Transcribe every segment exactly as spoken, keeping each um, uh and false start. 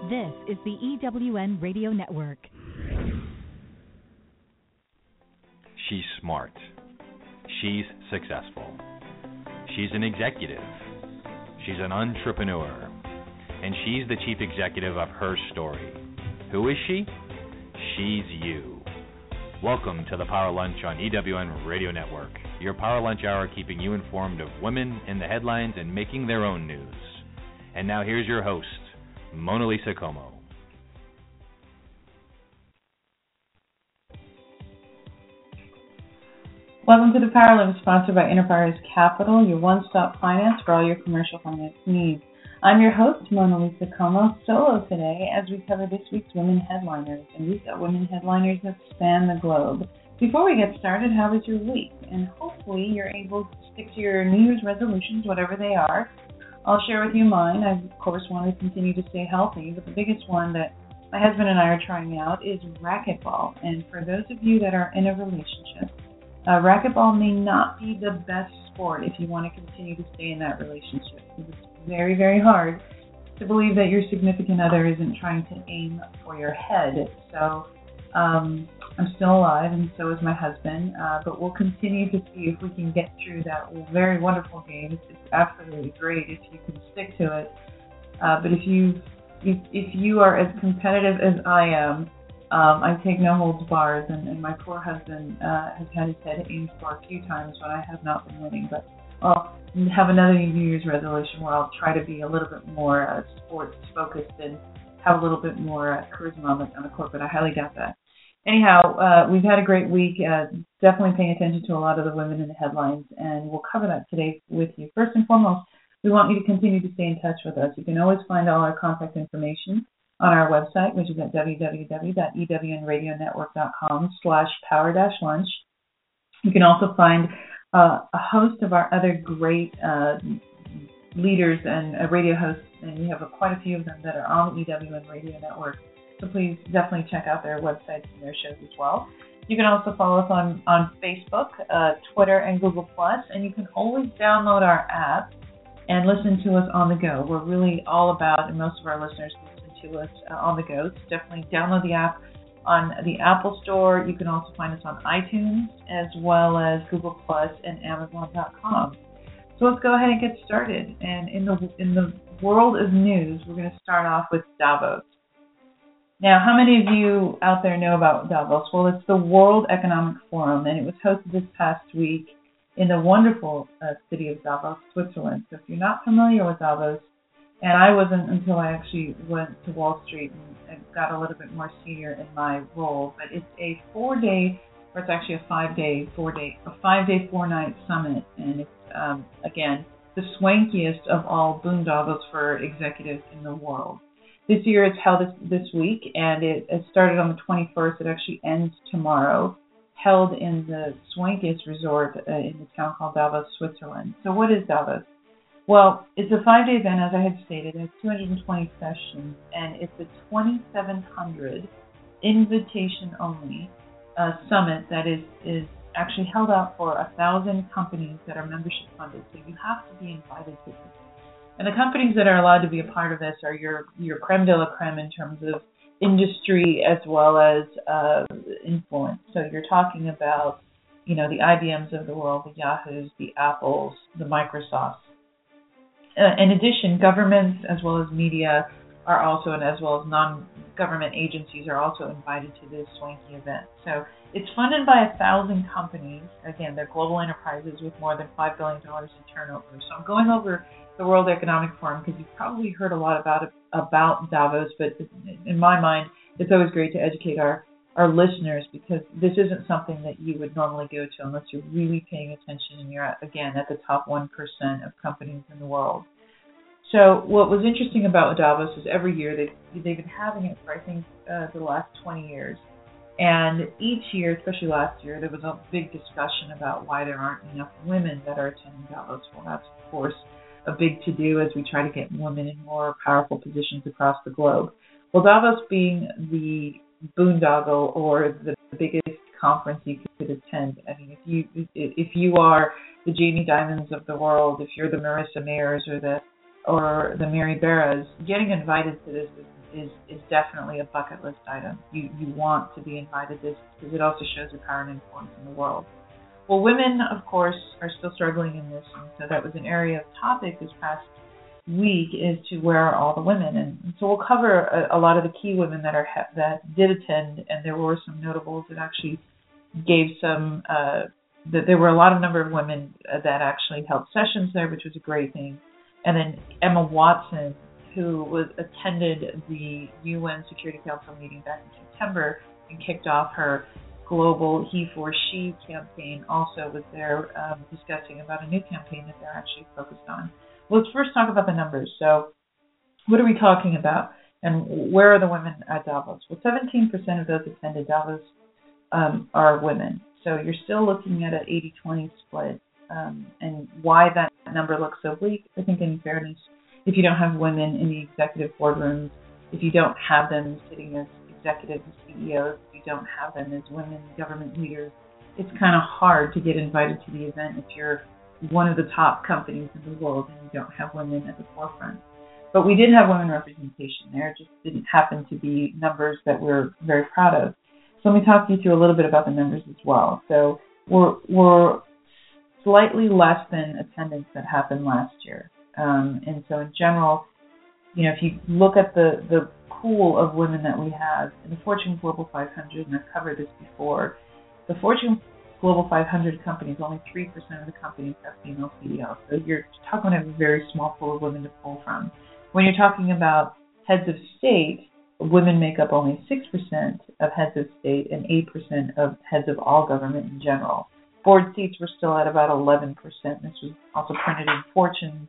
This is the E W N Radio Network. She's smart. She's successful. She's an executive. She's an entrepreneur. And she's the chief executive of her story. Who is she? She's you. Welcome to the Power Lunch on E W N Radio Network. Your Power Lunch Hour keeping you informed of women in the headlines and making their own news. And now here's your host, Mona Lisa Como. Welcome to the Power Lunch, sponsored by Enterprise Capital, your one-stop finance for all your commercial finance needs. I'm your host, Mona Lisa Como, solo today as we cover this week's women headliners. And we've got women headliners that span the globe. Before we get started, how was your week? And hopefully you're able to stick to your New Year's resolutions, whatever they are. I'll share with you mine. I, of course, want to continue to stay healthy, but the biggest one that my husband and I are trying out is racquetball. And for those of you that are in a relationship, uh, racquetball may not be the best sport if you want to continue to stay in that relationship. It's very, very hard to believe that your significant other isn't trying to aim for your head. So um, I'm still alive, and so is my husband, uh, but we'll continue to see if we can get through that very wonderful game. It's absolutely great if you can stick to it. Uh, but if you if, if you are as competitive as I am, um, I take no holds bars, and, and my poor husband uh, has had his head aimed for a few times when I have not been winning. But I'll have another New Year's resolution where I'll try to be a little bit more uh, sports focused and have a little bit more uh, charisma on the, on the court, but I highly doubt that. Anyhow, uh, we've had a great week, uh, definitely paying attention to a lot of the women in the headlines, and we'll cover that today with you. First and foremost, we want you to continue to stay in touch with us. You can always find all our contact information on our website, which is at www.ewnradionetwork.com slash power dash lunch. You can also find uh, a host of our other great uh, leaders and uh, radio hosts, and we have uh, quite a few of them that are on the E W N Radio Network. So please definitely check out their websites and their shows as well. You can also follow us on, on Facebook, uh, Twitter, and Google Plus, and you can always download our app and listen to us on the go. We're really all about, and most of our listeners listen to us uh, on the go. So definitely download the app on the Apple Store. You can also find us on iTunes, as well as Google Plus and Amazon dot com. So let's go ahead and get started. And in the in the world of news, we're going to start off with Davos. Now, how many of you out there know about Davos? Well, it's the World Economic Forum, and it was hosted this past week in the wonderful uh, city of Davos, Switzerland. So if you're not familiar with Davos, and I wasn't until I actually went to Wall Street and, and got a little bit more senior in my role, but it's a four-day, or it's actually a five-day, four-day, a five-day, four-night summit, and it's, um, again, the swankiest of all boondoggles for executives in the world. This year it's held this, this week, and it, it started on the twenty-first. It actually ends tomorrow, held in the swankiest resort uh, in the town called Davos, Switzerland. So what is Davos? Well, it's a five-day event, as I had stated. It has two hundred twenty sessions, and it's a twenty-seven hundred invitation-only uh, summit that is, is actually held out for one thousand companies that are membership-funded. So you have to be invited to this. And the companies that are allowed to be a part of this are your, your creme de la creme in terms of industry as well as uh, influence. So you're talking about, you know, the I B Ms of the world, the Yahoos, the Apples, the Microsofts. Uh, in addition, governments as well as media are also, and as well as non-government agencies are also invited to this swanky event. So it's funded by a thousand companies. Again, they're global enterprises with more than five billion dollars in turnover. So I'm going over the World Economic Forum because you've probably heard a lot about it, about Davos, but in my mind, it's always great to educate our, our listeners because this isn't something that you would normally go to unless you're really paying attention and you're, at, again, at the top one percent of companies in the world. So what was interesting about Davos is every year they've, they've been having it for, I think, uh, the last twenty years. And each year, especially last year, there was a big discussion about why there aren't enough women that are attending Davos. Well, that's, of course, a big to-do as we try to get women in more powerful positions across the globe. Well, Davos being the boondoggle or the biggest conference you could attend. I mean, if you if you are the Jamie Dimons of the world, if you're the Marissa Mayers or the or the Mary Barras, getting invited to this is is, is definitely a bucket list item. You you want to be invited this because it also shows your power and influence in the world. Well, women, of course, are still struggling in this, and so that was an area of topic this past week is to where are all the women, and, and so we'll cover a, a lot of the key women that are that did attend, and there were some notables that actually gave some. Uh, that there were a lot of number of women that actually held sessions there, which was a great thing. And then Emma Watson, who was attended the U N Security Council meeting back in September and kicked off her global He for She campaign, also was there um, discussing about a new campaign that they're actually focused on. Let's first talk about the numbers. So what are we talking about, and where are the women at Davos? Well, seventeen percent of those attended Davos um, are women. So you're still looking at an eighty twenty split. Um, and why that number looks so bleak, I think in fairness, if you don't have women in the executive boardrooms, if you don't have them sitting as executive C E Os, if you don't have them as women government leaders, it's kind of hard to get invited to the event if you're one of the top companies in the world and you don't have women at the forefront. But we did have women representation there. It just didn't happen to be numbers that we're very proud of. So let me talk you through a little bit about the numbers as well. So we're, we're slightly less than attendance that happened last year. Um, and so in general, you know, if you look at the, the pool of women that we have in the Fortune Global five hundred, and I've covered this before, the Fortune Global five hundred companies, only three percent of the companies have female C E Os. So you're talking about a very small pool of women to pull from. When you're talking about heads of state, women make up only six percent of heads of state and eight percent of heads of all government in general. Board seats were still at about eleven percent. This was also printed in Fortune's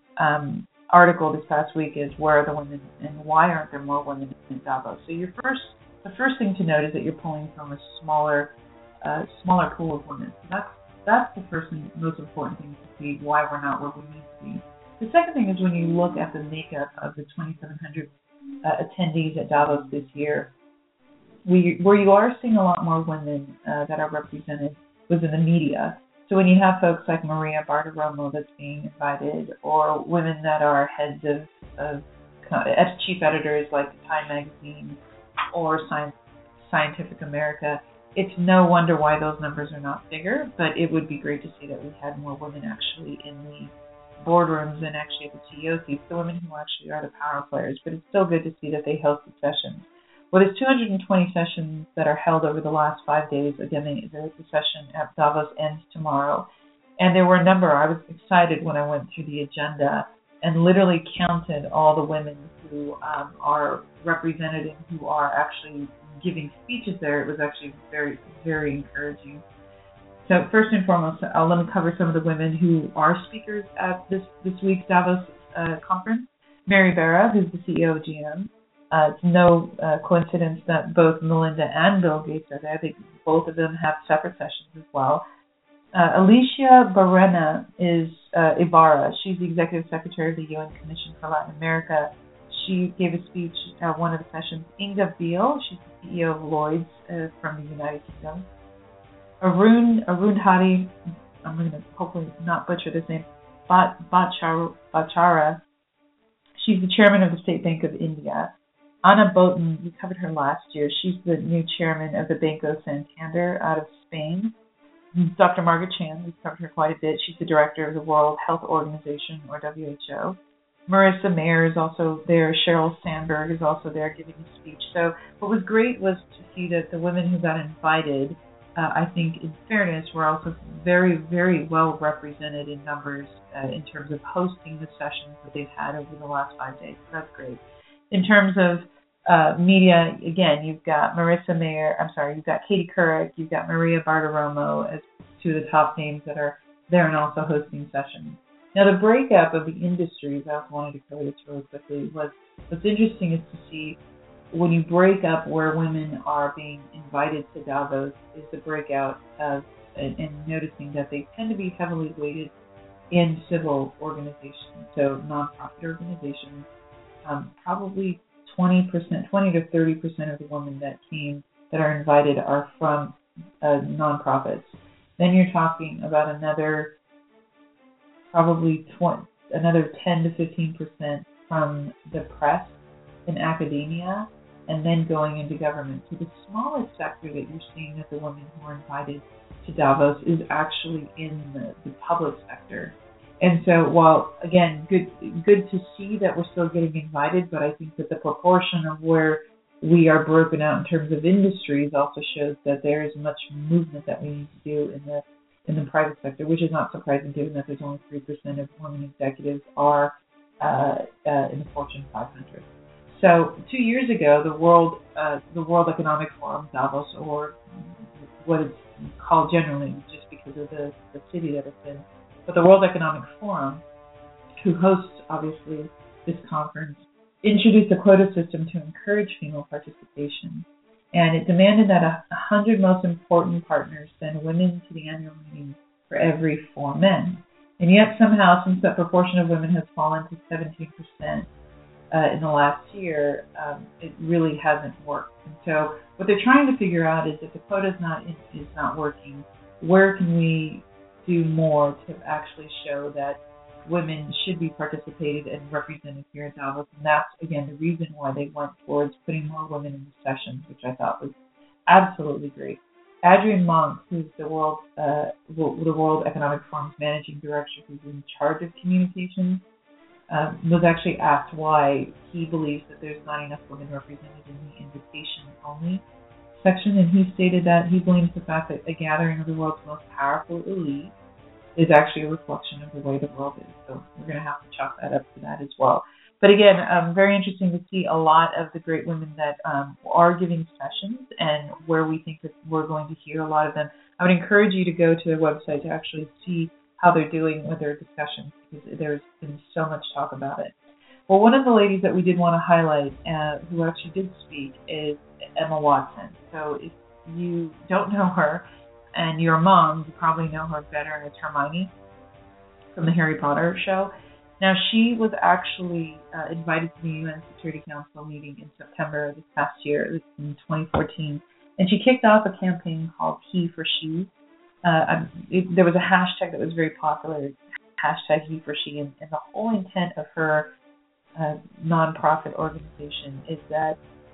um, article this past week is where are the women and why aren't there more women in Davos? So your first, the first thing to note is that you're pulling from a smaller uh, smaller pool of women. So that's, that's the first and most important thing to see why we're not where we need to be. The second thing is when you look at the makeup of the twenty-seven hundred uh, attendees at Davos this year, we, where you are seeing a lot more women uh, that are represented was in the media. So when you have folks like Maria Bartiromo that's being invited, or women that are heads of, of uh, chief editors like Time Magazine or Science, Scientific America, it's no wonder why those numbers are not bigger, but it would be great to see that we had more women actually in the boardrooms and actually at the C E O seats, the women who actually are the power players. But it's still good to see that they hosted sessions. Well, there's two hundred twenty sessions that are held over the last five days. Again, the, the session at Davos ends tomorrow. And there were a number. I was excited when I went through the agenda and literally counted all the women who um, are represented and who are actually giving speeches there. It was actually very, very encouraging. So first and foremost, I'll let me cover some of the women who are speakers at this, this week's Davos uh, conference. Mary Barra, who's the C E O of G M. Uh, it's no uh, coincidence that both Melinda and Bill Gates are there. They, both of them have separate sessions as well. Uh, Alicia Barrena is uh, Ibarra. She's the Executive Secretary of the U N Commission for Latin America. She gave a speech at one of the sessions. Inga Beale, she's the C E O of Lloyd's uh, from the United Kingdom. Arun Arundhati, I'm going to hopefully not butcher this name, Bachara, Bachara. She's the chairman of the State Bank of India. Ana Boten, we covered her last year. She's the new chairman of the Banco Santander out of Spain. Doctor Margaret Chan, we've covered her quite a bit. She's the director of the World Health Organization, or W H O. Marissa Mayer is also there. Sheryl Sandberg is also there giving a speech. So what was great was to see that the women who got invited, uh, I think in fairness, were also very, very well represented in numbers uh, in terms of hosting the sessions that they've had over the last five days. So that's great. In terms of uh, media, again, you've got Marissa Mayer, I'm sorry, you've got Katie Couric, you've got Maria Bartiromo as two of the top names that are there and also hosting sessions. Now, the breakup of the industries, I also wanted to cover this really quickly, was what's interesting is to see when you break up where women are being invited to Davos is the breakout of, and, and noticing that they tend to be heavily weighted in civil organizations, so nonprofit organizations. Um, probably twenty percent, twenty to thirty percent of the women that came that are invited are from uh, nonprofits. Then you're talking about another, probably twenty, another ten to fifteen percent from the press. in academia, and then going into government. So the smallest sector that you're seeing of the women who are invited to Davos is actually in the, the public sector. And so while, again, good good to see that we're still getting invited, but I think that the proportion of where we are broken out in terms of industries also shows that there is much movement that we need to do in the in the private sector, which is not surprising given that there's only three percent of women executives are uh, uh, in the Fortune five hundred. So two years ago, the World uh, the World Economic Forum, Davos, or what it's called generally just because of the, the city that it's in, but the World Economic Forum, who hosts, obviously, this conference, introduced a quota system to encourage female participation. And it demanded that a hundred most important partners send women to the annual meeting for every four men. And yet somehow, since that proportion of women has fallen to seventeen percent uh, in the last year, um, it really hasn't worked. And so what they're trying to figure out is if the quota is not, is not working, where can we do more to actually show that women should be participated and represented here at Davos, and that's, again, the reason why they went towards putting more women in the sessions, which I thought was absolutely great. Adrienne Monk, who's the World uh, the World Economic Forum's managing director, who's in charge of communications, uh, was actually asked why he believes that there's not enough women represented in the invitation-only section, and he stated that he blames the fact that a gathering of the world's most powerful elite is actually a reflection of the way the world is. So we're going to have to chalk that up to that as well. But again, um, very interesting to see a lot of the great women that um, are giving sessions and where we think that we're going to hear a lot of them. I would encourage you to go to their website to actually see how they're doing with their discussions, because there's been so much talk about it. Well, one of the ladies that we did want to highlight uh, who actually did speak is Emma Watson. So if you don't know her, and you're a mom, you probably know her better as Hermione from the Harry Potter show. Now, she was actually uh, invited to the U N Security Council meeting in September of this past year. It was in twenty fourteen. And she kicked off a campaign called He for She. Uh, it, there was a hashtag that was very popular, hashtag He for She. And, and the whole intent of her uh, nonprofit organization is that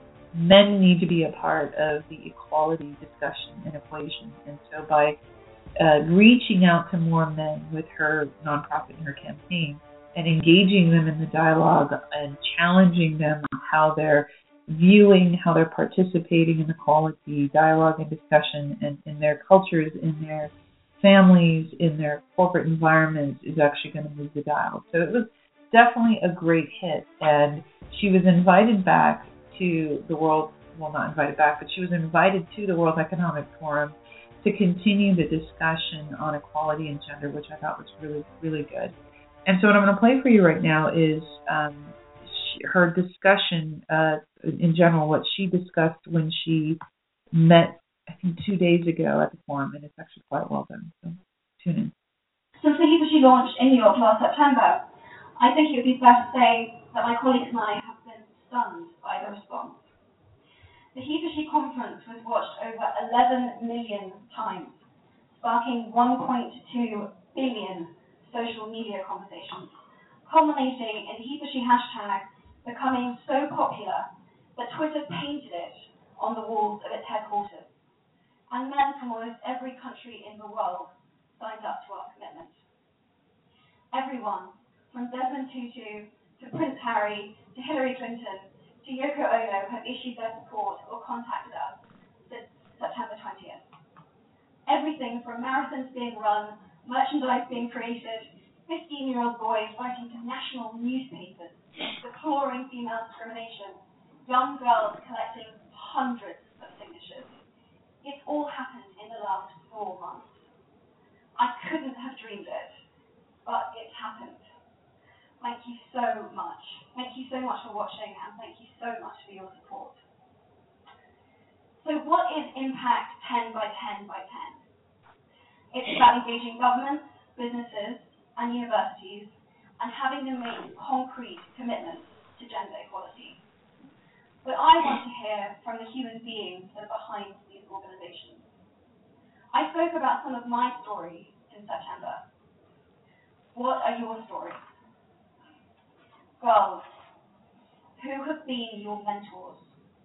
men need to be a part of the equality discussion and equation. And so by uh, reaching out to more men with her nonprofit and her campaign and engaging them in the dialogue and challenging them on how they're viewing, how they're participating in equality dialogue and discussion and in their cultures, in their families, in their corporate environments, is actually going to move the dial. So it was definitely a great hit. And she was invited back to the World, well, not invited back, but she was invited to the World Economic Forum to continue the discussion on equality and gender, which I thought was really, really good. And so what I'm going to play for you right now is um, she, her discussion uh, in general, what she discussed when she met, I think, two days ago at the forum, and it's actually quite well done. So tune in. Since the He for She launched in New York last September, I think it would be fair to say that my colleagues and I have been stunned by the response. The He for She conference was watched over eleven million times, sparking one point two billion social media conversations, culminating in the He for She hashtag becoming so popular that Twitter painted it on the walls of its headquarters. And men from almost every country in the world signed up to our commitment. Everyone, from Desmond Tutu to Prince Harry to Hillary Clinton to Yoko Ono, have issued their support or contacted us since September twentieth. Everything from marathons being run, merchandise being created, fifteen-year-old boys writing to national newspapers, deploring female discrimination, young girls collecting hundreds of signatures. It's all happened in the last four months. I couldn't have dreamed it, but it's happened. Thank you so much. Thank you so much for watching, and thank you so much for your support. So what is Impact ten by ten by ten? It's about engaging governments, businesses, and universities, and having them make concrete commitments to gender equality. But I want to hear from the human beings that are behind these organizations. I spoke about some of my stories in September. What are your stories? Girls Who have been your mentors?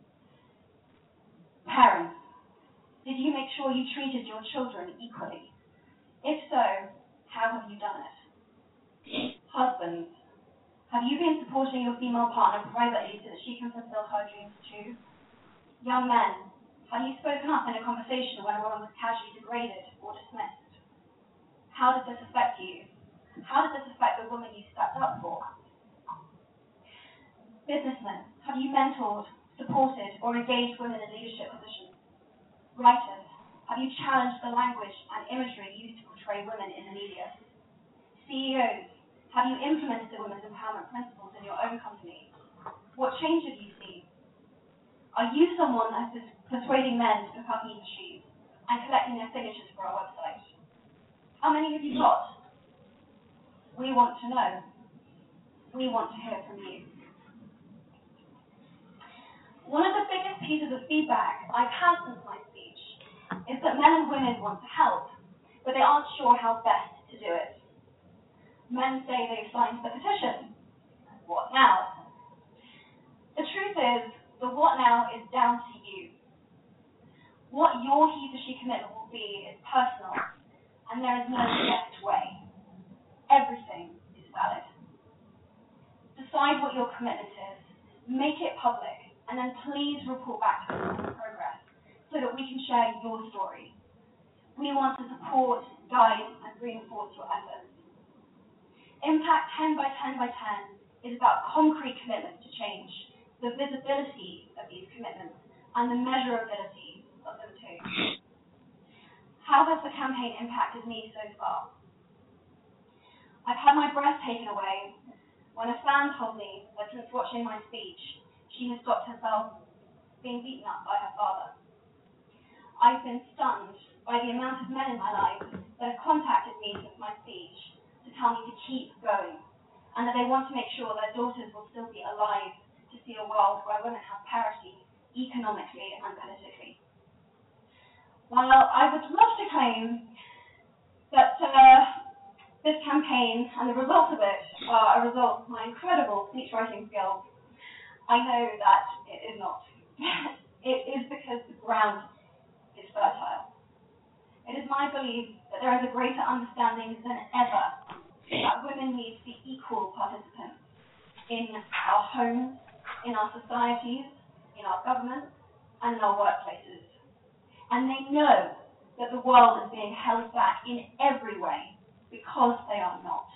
Parents, did you make sure you treated your children equally? If so, how have you done it? Husbands, have you been supporting your female partner privately so that she can fulfill her dreams too? Young men, have you spoken up in a conversation when a woman was casually degraded or dismissed? How did this affect you? How did this affect the woman you stepped up for? Businessmen, have you mentored, supported, or engaged women in leadership positions? Writers, have you challenged the language and imagery used to portray women in the media? C E Os, have you implemented the women's empowerment principles in your own company? What change have you seen? Are you someone that is persuading men to pick up Easter sheets and collecting their signatures for our website? How many have you got? We want to know. We want to hear from you. One of the biggest pieces of feedback I've had since my speech is that men and women want to help, but they aren't sure how best to do it. Men say they've signed the petition. What now? The truth is, the what now is down to you. What your he to she commitment will be is personal, and there is no best way. Everything is valid. Decide what your commitment is, make it public, and then please report back to us on progress so that we can share your story. We want to support, guide, and reinforce your efforts. Impact ten by ten by ten is about concrete commitments to change, the visibility of these commitments, and the measurability of them too. How has the campaign impacted me so far? I've had my breath taken away when a fan told me that since watching my speech, she has stopped herself being beaten up by her father. I've been stunned by the amount of men in my life that have contacted me since my speech to tell me to keep going, and that they want to make sure their daughters will still be alive to see a world where women have parity economically and politically. While I would love to claim that uh, this campaign and the results of it are a result of my incredible speech writing skills, I know that it is not. It is because the ground is fertile. It is my belief that there is a greater understanding than ever that women need to be equal participants in our homes, in our societies, in our governments, and in our workplaces. And they know that the world is being held back in every way because they are not.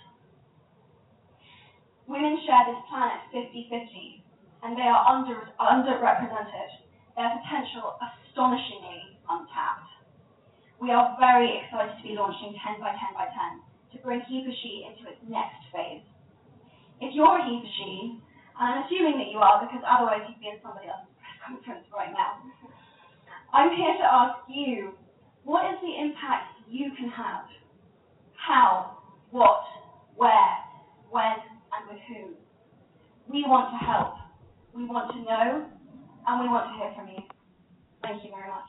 Women share this planet fifty-fifty, and they are under, underrepresented, their potential astonishingly untapped. We are very excited to be launching ten by ten by ten to bring He for She into its next phase. If you're a He for She, and I'm assuming that you are because otherwise you'd be in somebody else's press conference right now, I'm here to ask you, what is the impact you can have? How, what, where, when, and with whom? We want to help. We want to know, and we want to hear from you. Thank you very much.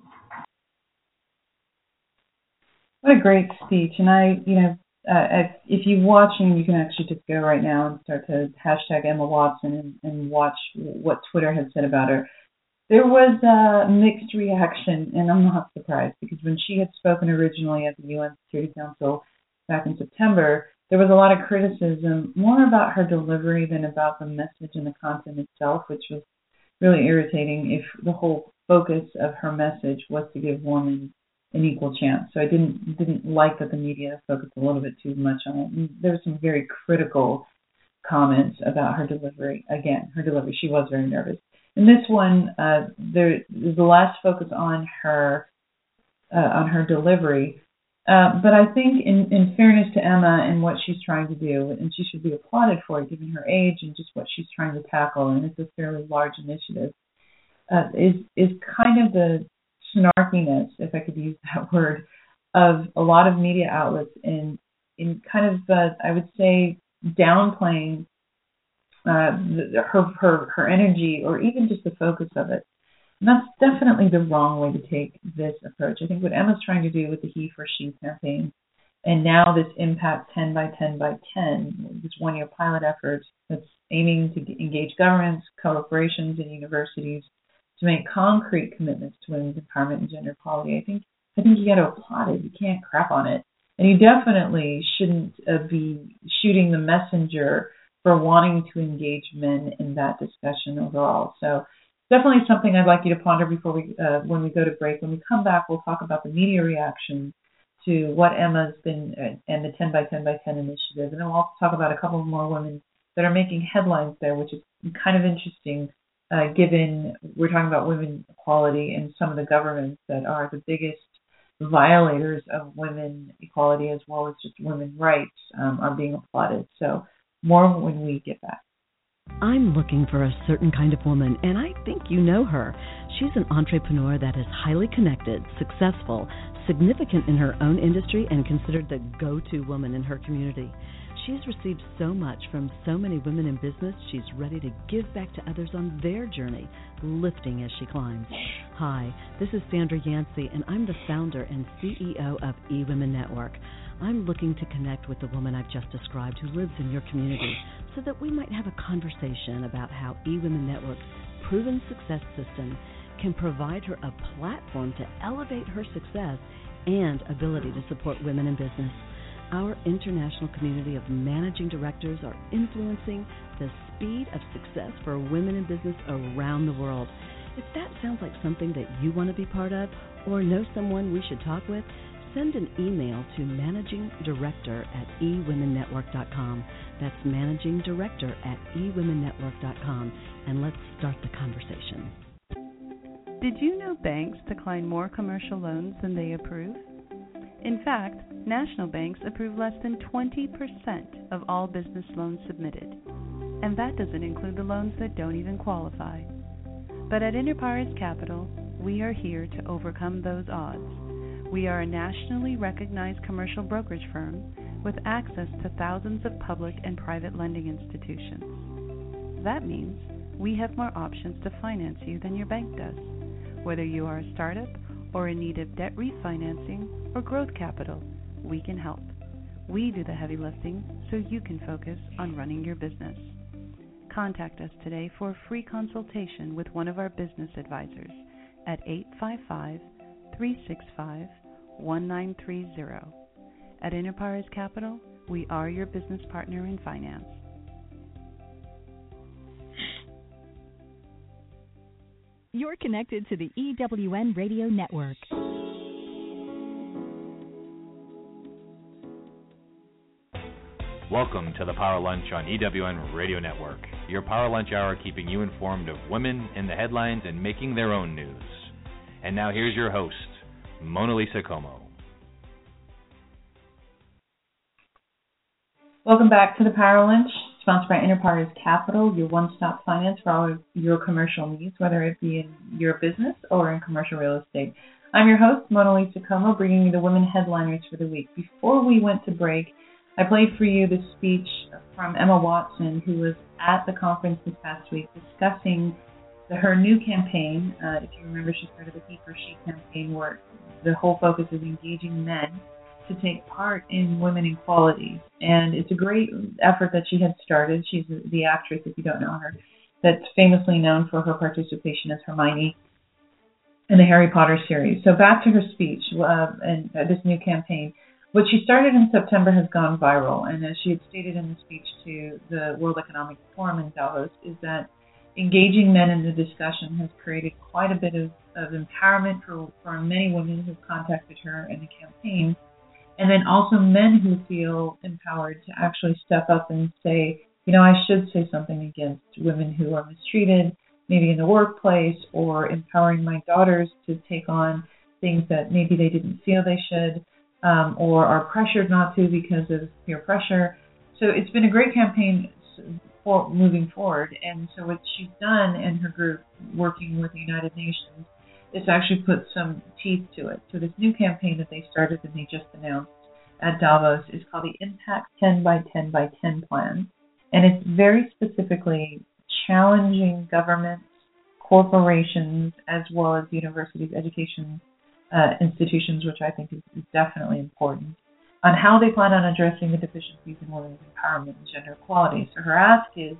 What a great speech. And I, you know, uh, if you're watching, you can actually just go right now and start to hashtag Emma Watson and, and watch what Twitter has said about her. There was a mixed reaction, and I'm not surprised, because when she had spoken originally at the U N Security Council back in September, there was a lot of criticism, more about her delivery than about the message and the content itself, which was really irritating if the whole focus of her message was to give women an equal chance. So I didn't didn't like that the media focused a little bit too much on it. And there were some very critical comments about her delivery. Again, her delivery, she was very nervous. In this one, uh, there is less focus on her uh, on her delivery. Uh, but I think in, in fairness to Emma and what she's trying to do, and she should be applauded for it given her age and just what she's trying to tackle, and it's a fairly large initiative, uh, is is kind of the snarkiness, if I could use that word, of a lot of media outlets in in kind of, uh, I would say, downplaying uh, the, her her her energy or even just the focus of it. And that's definitely the wrong way to take this approach. I think what Emma's trying to do with the He for She campaign, and now this Impact ten by ten by ten, this one-year pilot effort that's aiming to engage governments, corporations, and universities to make concrete commitments to women's empowerment and gender equality. I think I think you got to applaud it. You can't crap on it, and you definitely shouldn't uh, be shooting the messenger for wanting to engage men in that discussion overall. So definitely something I'd like you to ponder before we uh, when we go to break. When we come back, we'll talk about the media reaction to what Emma's been uh, and the ten by ten by ten initiative, and then we'll also talk about a couple more women that are making headlines there, which is kind of interesting, uh, given we're talking about women equality and some of the governments that are the biggest violators of women equality as well as just women's rights um, are being applauded. So more when we get back. I'm looking for a certain kind of woman, and I think you know her. She's an entrepreneur that is highly connected, successful, significant in her own industry, and considered the go-to woman in her community. She's received so much from so many women in business, she's ready to give back to others on their journey, lifting as she climbs. Hi, this is Sandra Yancey, and I'm the founder and C E O of eWomen Network. I'm looking to connect with the woman I've just described who lives in your community so that we might have a conversation about how eWomen Network's proven success system can provide her a platform to elevate her success and ability to support women in business. Our international community of managing directors are influencing the speed of success for women in business around the world. If that sounds like something that you want to be part of or know someone we should talk with, send an email to managing director at e women network dot com. That's managing director at e women network dot com, and let's start the conversation. Did you know banks decline more commercial loans than they approve? In fact, national banks approve less than twenty percent of all business loans submitted. And that doesn't include the loans that don't even qualify. But at Interpares Capital, we are here to overcome those odds. We are a nationally recognized commercial brokerage firm with access to thousands of public and private lending institutions. That means we have more options to finance you than your bank does. Whether you are a startup or in need of debt refinancing or growth capital, we can help. We do the heavy lifting so you can focus on running your business. Contact us today for a free consultation with one of our business advisors at eight five five, three six five, one nine three zero. At Interpares Capital, we are your business partner in finance. You're connected to the E W N Radio Network. Welcome to the Power Lunch on E W N Radio Network. Your Power Lunch Hour keeping you informed of women in the headlines and making their own news. And now here's your host, Mona Lisa Como. Welcome back to the Power Lunch, sponsored by Interpares Capital, your one-stop finance for all of your commercial needs, whether it be in your business or in commercial real estate. I'm your host, Mona Lisa Como, bringing you the women headliners for the week. Before we went to break, I played for you the speech from Emma Watson, who was at the conference this past week discussing the, her new campaign. Uh, if you remember, she started the He for She campaign, where the whole focus is engaging men to take part in women equality. And it's a great effort that she had started. She's the actress, if you don't know her, that's famously known for her participation as Hermione in the Harry Potter series. So back to her speech uh, and uh, this new campaign. What she started in September has gone viral, and as she had stated in the speech to the World Economic Forum in Davos, is that engaging men in the discussion has created quite a bit of, of empowerment for, for many women who've contacted her in the campaign, and then also men who feel empowered to actually step up and say, you know, I should say something against women who are mistreated, maybe in the workplace, or empowering my daughters to take on things that maybe they didn't feel they should. Um, or are pressured not to because of peer pressure. So it's been a great campaign for moving forward. And so what she's done in her group, working with the United Nations, is actually put some teeth to it. So this new campaign that they started and they just announced at Davos is called the Impact ten by ten by ten Plan. And it's very specifically challenging governments, corporations, as well as universities, education Uh, institutions, which I think is, is definitely important, on how they plan on addressing the deficiencies in women's empowerment and gender equality. So her ask is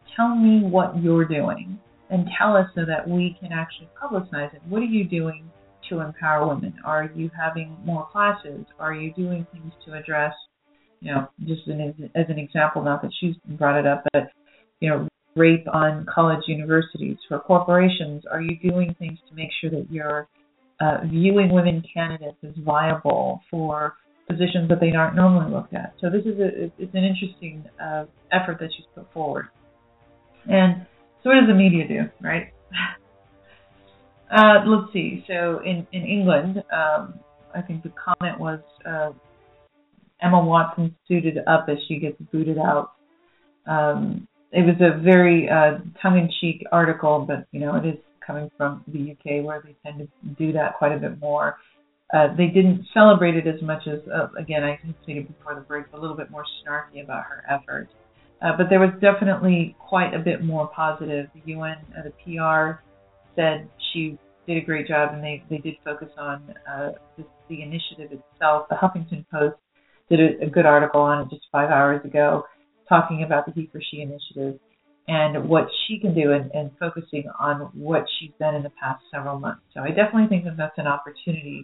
tell me what you're doing and tell us so that we can actually publicize it. What are you doing to empower women? Are you having more classes? Are you doing things to address, you know, just an, as an example, not that she's brought it up, but, you know, rape on college universities for corporations? Are you doing things to make sure that you're uh, viewing women candidates as viable for positions that they aren't normally looked at? So this is a, it's an interesting uh, effort that she's put forward. And so what does the media do, right? Uh, let's see. So in, in England, um, I think the comment was uh, Emma Watson suited up as she gets booted out. Um, it was a very uh, tongue-in-cheek article, but you know it is coming from the U K where they tend to do that quite a bit more. Uh, they didn't celebrate it as much as, uh, again, I stated before the break, a little bit more snarky about her efforts. Uh, but there was definitely quite a bit more positive. The U N, uh, the P R said she did a great job, and they, they did focus on uh, this, the initiative itself. The Huffington Post did a, a good article on it just five hours ago, talking about the He for She initiative and what she can do, and, and focusing on what she's done in the past several months. So I definitely think that that's an opportunity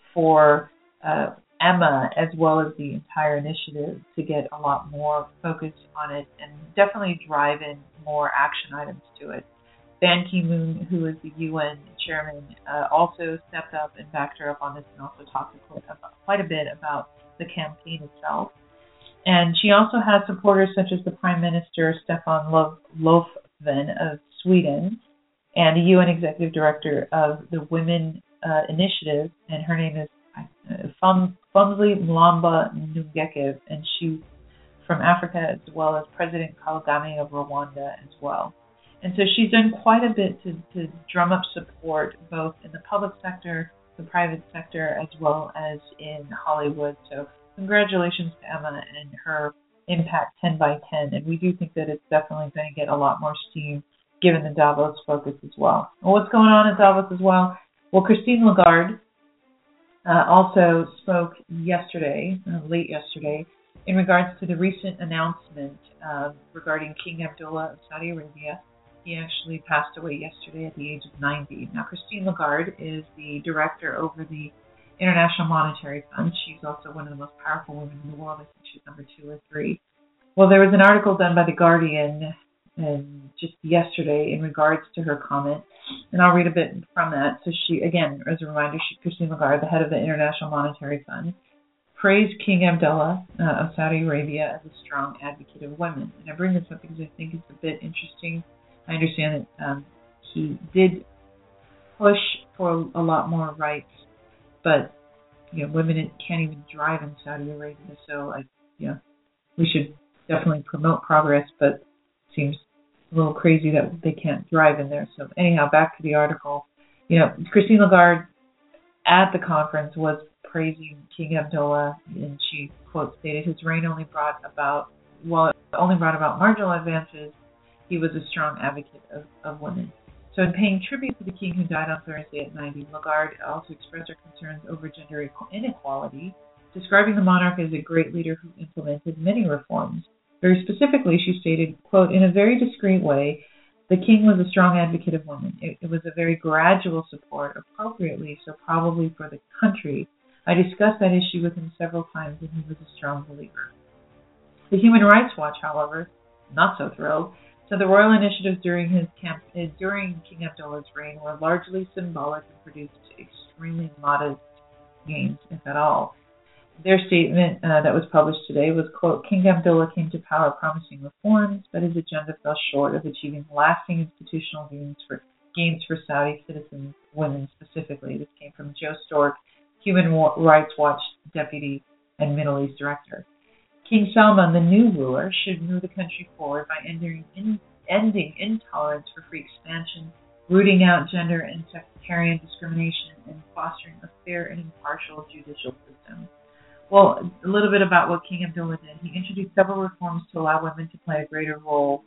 for uh, Emma as well as the entire initiative to get a lot more focus on it and definitely drive in more action items to it. Ban Ki-moon, who is the U N chairman, uh, also stepped up and backed her up on this, and also talked quite a bit about the campaign itself. And she also has supporters such as the Prime Minister, Stefan Löfven of Sweden, and the U N Executive Director of the Women uh, Initiative, and her name is uh, Phumzile Mlambo Nyong'o, and she's from Africa, as well as President Kagame of Rwanda as well. And so she's done quite a bit to, to drum up support both in the public sector, the private sector, as well as in Hollywood. So congratulations to Emma and her impact ten by ten. And we do think that it's definitely going to get a lot more steam given the Davos focus as well. Well, what's going on at Davos as well? Well, Christine Lagarde uh, also spoke yesterday, uh, late yesterday, in regards to the recent announcement uh, regarding King Abdullah of Saudi Arabia. He actually passed away yesterday at the age of ninety. Now, Christine Lagarde is the director over the International Monetary Fund. She's also one of the most powerful women in the world. I think she's number two or three. Well, there was an article done by The Guardian um, just yesterday in regards to her comment, and I'll read a bit from that. So she, again, as a reminder, she, Christine Lagarde, the head of the International Monetary Fund, praised King Abdullah uh, of Saudi Arabia as a strong advocate of women. And I bring this up because I think it's a bit interesting. I understand that um, he did push for a lot more rights, but you know, women can't even drive in Saudi Arabia. So, I, you know, we should definitely promote progress, but it seems a little crazy that they can't drive in there. So, anyhow, back to the article. You know, Christine Lagarde at the conference was praising King Abdullah, and she quote stated, "His reign only brought about, well, it only brought about marginal advances. He was a strong advocate of, of women." So in paying tribute to the king who died on Thursday at ninety, Lagarde also expressed her concerns over gender inequality, describing the monarch as a great leader who implemented many reforms. Very specifically, she stated, quote, "In a very discreet way, the king was a strong advocate of women. It, it was a very gradual support, appropriately so probably for the country. I discussed that issue with him several times, and he was a strong believer." The Human Rights Watch, however, not so thrilled. So the royal initiatives during his camp, uh, during King Abdullah's reign were largely symbolic and produced extremely modest gains, if at all. Their statement uh, that was published today was, quote, "King Abdullah came to power promising reforms, but his agenda fell short of achieving lasting institutional gains for gains for Saudi citizens, women specifically." This came from Joe Stork, Human Rights Watch deputy and Middle East director. King Salman, the new ruler, should move the country forward by ending, in, ending intolerance for free expansion, rooting out gender and sectarian discrimination, and fostering a fair and impartial judicial system. Well, a little bit about what King Abdullah did. He introduced several reforms to allow women to play a greater role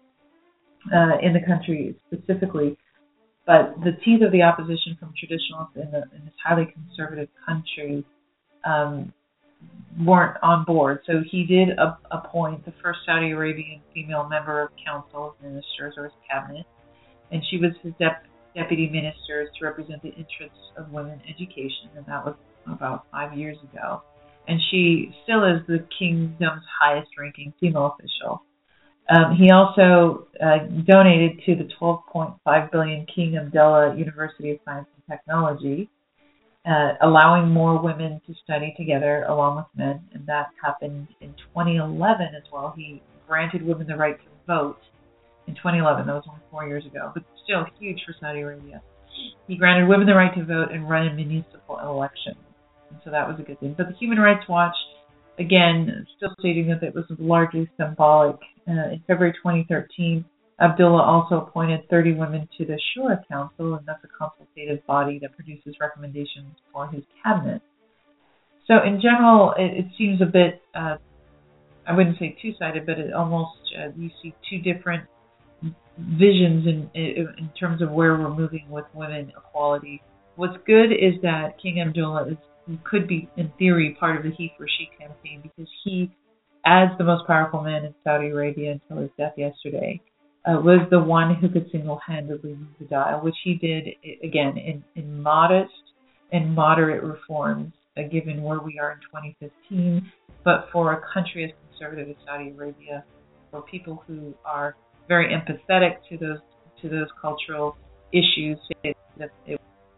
uh, in the country specifically, but the teeth of the opposition from traditionalists in, the, in this highly conservative country um, weren't on board. So he did a, appoint the first Saudi Arabian female member of Council of Ministers, or his cabinet, and she was his dep- deputy minister to represent the interests of women education, and that was about five years ago. And she still is the kingdom's highest-ranking female official. Um, he also uh, donated to the twelve point five billion dollars King Abdullah University of Science and Technology, uh, allowing more women to study together along with men, and that happened in twenty eleven as well. He granted women the right to vote in twenty eleven. That was only four years ago, but still huge for Saudi Arabia. He granted women the right to vote and run in municipal elections, and so that was a good thing. But the Human Rights Watch, again, still stating that it was largely symbolic. Uh, in February twenty thirteen, Abdullah also appointed thirty women to the Shura Council, and that's a consultative body that produces recommendations for his cabinet. So in general, it, it seems a bit, uh, I wouldn't say two-sided, but it almost, uh, you see two different visions in, in terms of where we're moving with women equality. What's good is that King Abdullah is could be, in theory, part of the He for She campaign, because he, as the most powerful man in Saudi Arabia until his death yesterday, uh, was the one who could single-handedly move the dial, which he did, again, in, in modest and moderate reforms, uh, given where we are in twenty fifteen. But for a country as conservative as Saudi Arabia, for people who are very empathetic to those to those cultural issues, it, that it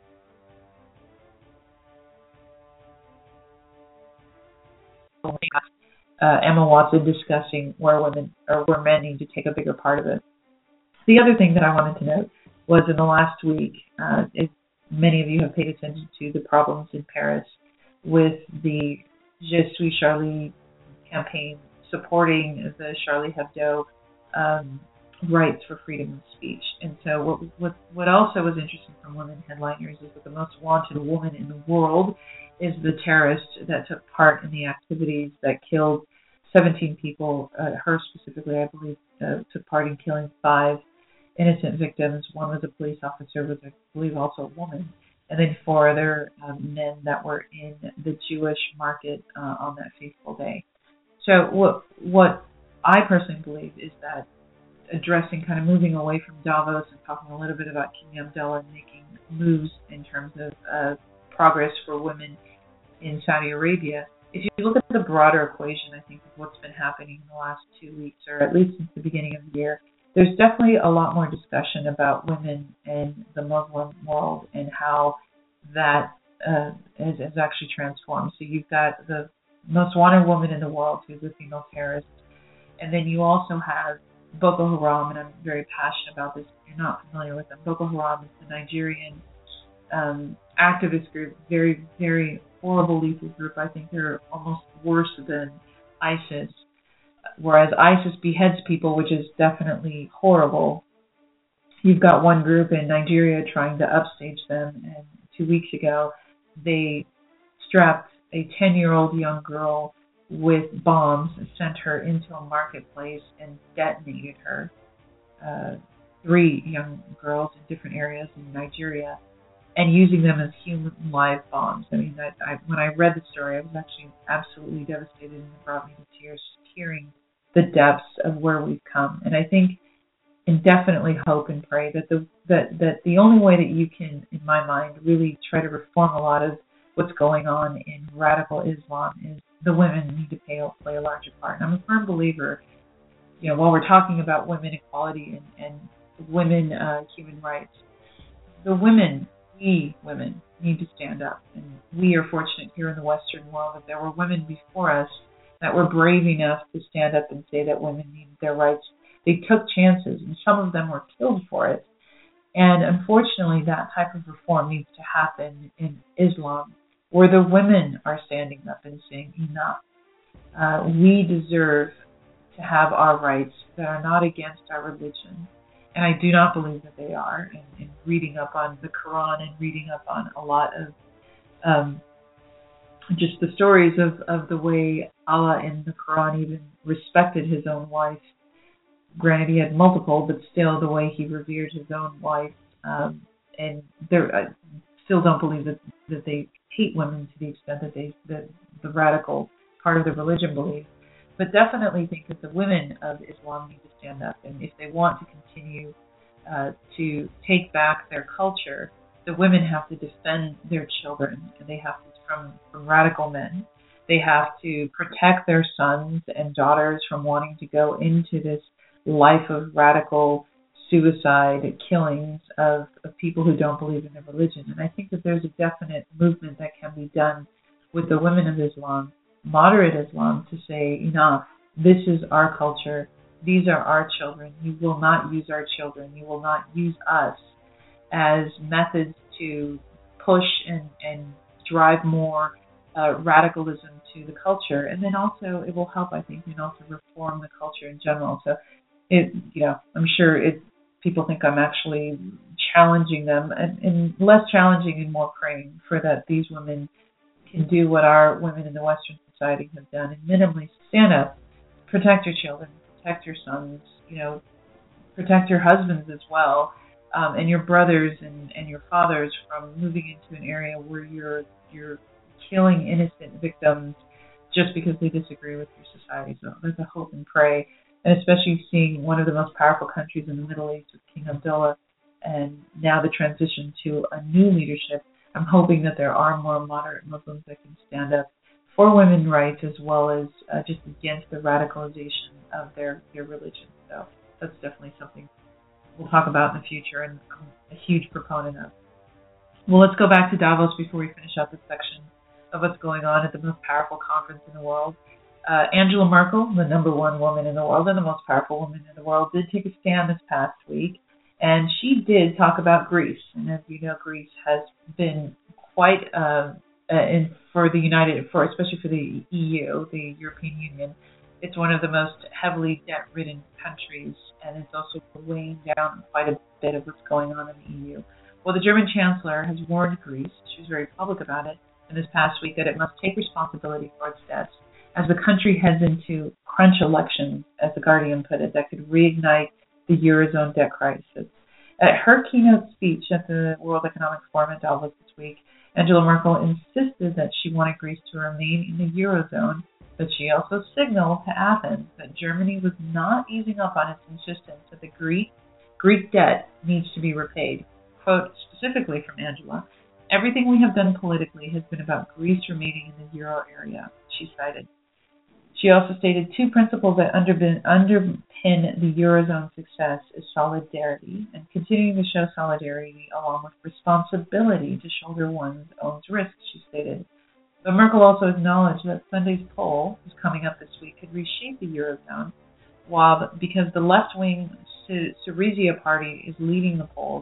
Uh, Emma Watson discussing where women or where men need to take a bigger part of it. The other thing that I wanted to note was in the last week, uh, if many of you have paid attention to the problems in Paris with the Je suis Charlie campaign supporting the Charlie Hebdo um, rights for freedom of speech. And so what, what, what also was interesting from women headliners is that the most wanted woman in the world is the terrorist that took part in the activities that killed seventeen people. Uh, her specifically, I believe, uh, took part in killing five innocent victims. One was a police officer, was, I believe, also a woman. And then four other um, men that were in the Jewish market uh, on that fateful day. So what, what I personally believe is that addressing, kind of moving away from Davos and talking a little bit about King Abdullah and making moves in terms of uh, progress for women in Saudi Arabia. If you look at the broader equation, I think, of what's been happening in the last two weeks, or at least since the beginning of the year, there's definitely a lot more discussion about women in the Muslim world and how that uh, has, has actually transformed. So you've got the most wanted woman in the world, who's a female terrorist, and then you also have Boko Haram, and I'm very passionate about this if you're not familiar with them. Boko Haram is the Nigerian um, activist group, very, very horrible, lethal group. I think they're almost worse than ISIS, whereas ISIS beheads people, which is definitely horrible. You've got one group in Nigeria trying to upstage them, and two weeks ago they strapped a ten-year-old young girl with bombs, sent her into a marketplace, and detonated her. Uh, three young girls in different areas in Nigeria, and using them as human live bombs. I mean, that I, when I read the story, I was actually absolutely devastated, and it brought me to tears hearing the depths of where we've come. And I think, and definitely hope and pray that the that that the only way that you can, in my mind, really try to reform a lot of what's going on in radical Islam is the women need to play, play a larger part. And I'm a firm believer, you know, while we're talking about women equality and, and women uh, human rights, the women, we women, need to stand up. And we are fortunate here in the Western world that there were women before us that were brave enough to stand up and say that women needed their rights. They took chances, and some of them were killed for it. And unfortunately, that type of reform needs to happen in Islam, where the women are standing up and saying enough. Uh, we deserve to have our rights that are not against our religion. And I do not believe that they are. And, and reading up on the Quran and reading up on a lot of um, just the stories of, of the way Allah in the Quran even respected his own wife. Granted, he had multiple, but still the way he revered his own wife. Um, and there, I still don't believe that, that they hate women to the extent that they, that the radical part of the religion belief, but definitely think that the women of Islam need to stand up. And if they want to continue uh, to take back their culture, the women have to defend their children, and they have to from from radical men. They have to protect their sons and daughters from wanting to go into this life of radical suicide killings of, of people who don't believe in their religion. And I think that there's a definite movement that can be done with the women of Islam, moderate Islam, to say, enough, this is our culture, these are our children, you will not use our children, you will not use us as methods to push and, and drive more uh, radicalism to the culture. And then also it will help, I think, and also reform the culture in general. So it, you know, I'm sure it, people think I'm actually challenging them, and, and less challenging and more praying for that these women can do what our women in the Western society have done, and minimally stand up, protect your children, protect your sons, you know, protect your husbands as well, um, and your brothers and, and your fathers from moving into an area where you're you're killing innocent victims just because they disagree with your society. So there's a hope and pray. And especially seeing one of the most powerful countries in the Middle East with King Abdullah, and now the transition to a new leadership, I'm hoping that there are more moderate Muslims that can stand up for women's rights as well as uh, just against the radicalization of their, their religion. So that's definitely something we'll talk about in the future, and I'm a huge proponent of. Well, let's go back to Davos before we finish up this section of what's going on at the most powerful conference in the world. Uh, Angela Merkel, the number one woman in the world and the most powerful woman in the world, did take a stand this past week, and she did talk about Greece. And as you know, Greece has been quite, uh, uh, in, for the United, for especially for the E U, the European Union, it's one of the most heavily debt-ridden countries, and it's also weighing down quite a bit of what's going on in the E U. Well, the German Chancellor has warned Greece, she was very public about it in this past week, that it must take responsibility for its debts as the country heads into crunch elections, as The Guardian put it, that could reignite the Eurozone debt crisis. At her keynote speech at the World Economic Forum in Davos this week, Angela Merkel insisted that she wanted Greece to remain in the Eurozone, but she also signaled to Athens that Germany was not easing up on its insistence that the Greek, Greek debt needs to be repaid. Quote specifically from Angela, "Everything we have done politically has been about Greece remaining in the Euro area," she cited. She also stated two principles that underpin, underpin the Eurozone's success is solidarity and continuing to show solidarity along with responsibility to shoulder one's own risks, she stated. But Merkel also acknowledged that Sunday's poll, which is coming up this week, could reshape the Eurozone, while because the left-wing Syriza party is leading the polls,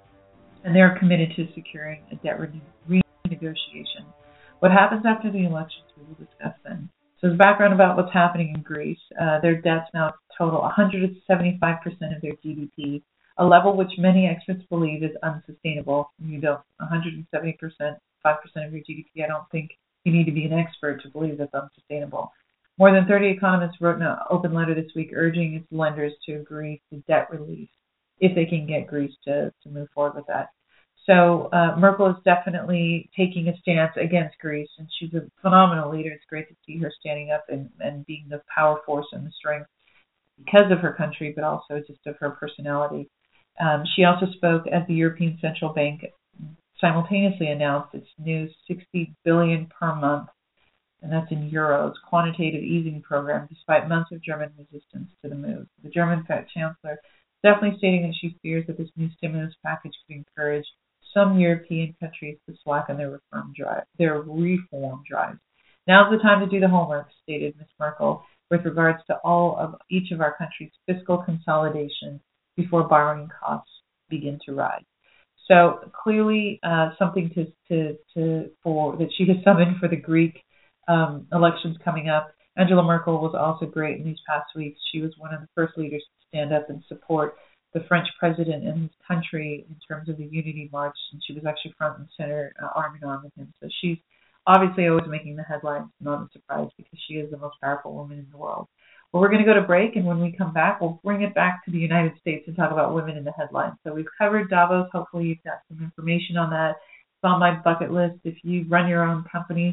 and they're committed to securing a debt renegotiation. What happens after the elections, we will discuss then. So as background about what's happening in Greece, uh, their debts now total one hundred seventy-five percent of their G D P, a level which many experts believe is unsustainable. You don't one hundred seventy percent, five percent of your G D P, I don't think you need to be an expert to believe that's unsustainable. More than thirty economists wrote an open letter this week urging its lenders to agree to debt relief if they can get Greece to, to move forward with that. So uh, Merkel is definitely taking a stance against Greece, and she's a phenomenal leader. It's great to see her standing up and, and being the power force and the strength because of her country, but also just of her personality. Um, she also spoke as the European Central Bank simultaneously announced its new sixty billion dollars per month, and that's in euros, quantitative easing program, despite months of German resistance to the move. The German Chancellor definitely stating that she fears that this new stimulus package could encourage some European countries to slacken their reform drive, their reform drives. Now's the time to do the homework, stated Miz Merkel, with regards to all of each of our countries' fiscal consolidation before borrowing costs begin to rise. So clearly, uh, something to to to for that she has summoned for the Greek um, elections coming up. Angela Merkel was also great in these past weeks. She was one of the first leaders to stand up and support the French president and his country in terms of the Unity March, and she was actually front and center, uh, arm in arm with him. So she's obviously always making the headlines, not a surprise, because she is the most powerful woman in the world. Well, we're going to go to break, and when we come back, we'll bring it back to the United States and talk about women in the headlines. So we've covered Davos. Hopefully you've got some information on that. It's on my bucket list. If you run your own company,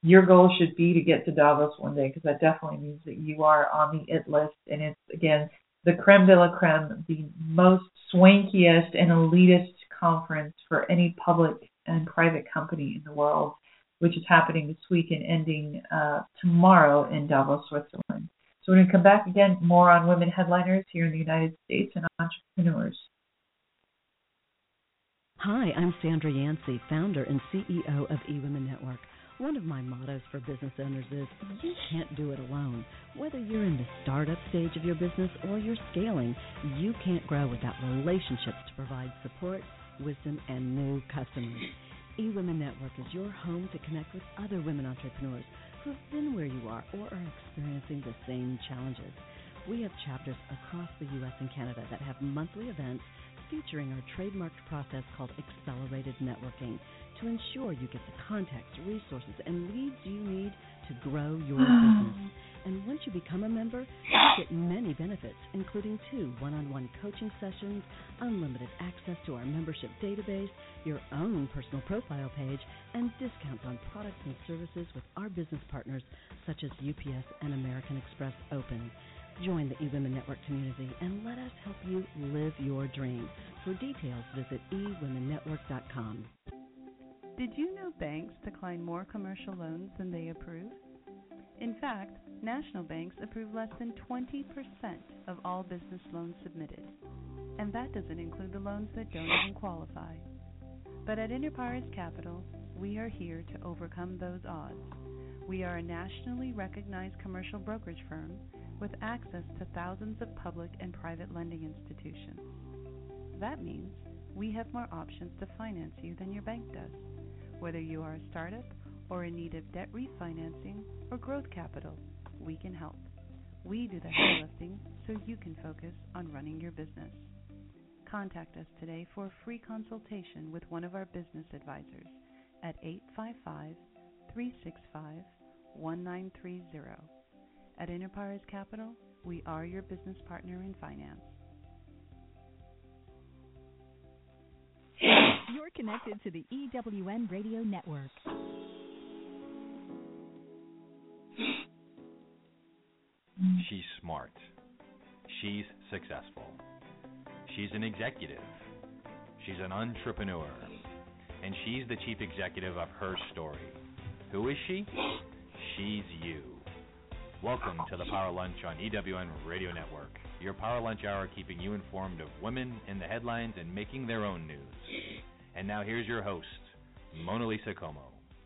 your goal should be to get to Davos one day, because that definitely means that you are on the it list. And it's, again, the creme de la creme, the most swankiest and elitist conference for any public and private company in the world, which is happening this week and ending uh, tomorrow in Davos, Switzerland. So we're going to come back again, more on women headliners here in the United States and entrepreneurs. Hi, I'm Sandra Yancey, founder and C E O of eWomen Network. One of my mottos for business owners is, you can't do it alone. Whether you're in the startup stage of your business or you're scaling, you can't grow without relationships to provide support, wisdom, and new customers. eWomen Network is your home to connect with other women entrepreneurs who have been where you are or are experiencing the same challenges. We have chapters across the U S and Canada that have monthly events featuring our trademarked process called Accelerated Networking to ensure you get the contacts, resources, and leads you need to grow your business. And once you become a member, you get many benefits, including two one-on-one coaching sessions, unlimited access to our membership database, your own personal profile page, and discounts on products and services with our business partners such as U P S and American Express Open. Join the eWomen Network community and let us help you live your dream. For details, visit e women network dot com. Did you know banks decline more commercial loans than they approve? In fact, national banks approve less than twenty percent of all business loans submitted. And that doesn't include the loans that don't even qualify. But at Enterprise Capital, we are here to overcome those odds. We are a nationally recognized commercial brokerage firm with access to thousands of public and private lending institutions. That means we have more options to finance you than your bank does, whether you are a startup or in need of debt refinancing or growth capital. We can help. We do the heavy lifting so you can focus on running your business. Contact us today for a free consultation with one of our business advisors at eight five five, three six five, one nine three zero. At Enterprise Capital, we are your business partner in finance. You're connected to the E W N Radio Network. She's smart. She's successful. She's an executive. She's an entrepreneur. And she's the chief executive of her story. Who is she? She's you. Welcome to the Power Lunch on E W N Radio Network. Your Power Lunch Hour keeping you informed of women in the headlines and making their own news. And now here's your host, Mona Lisa Como.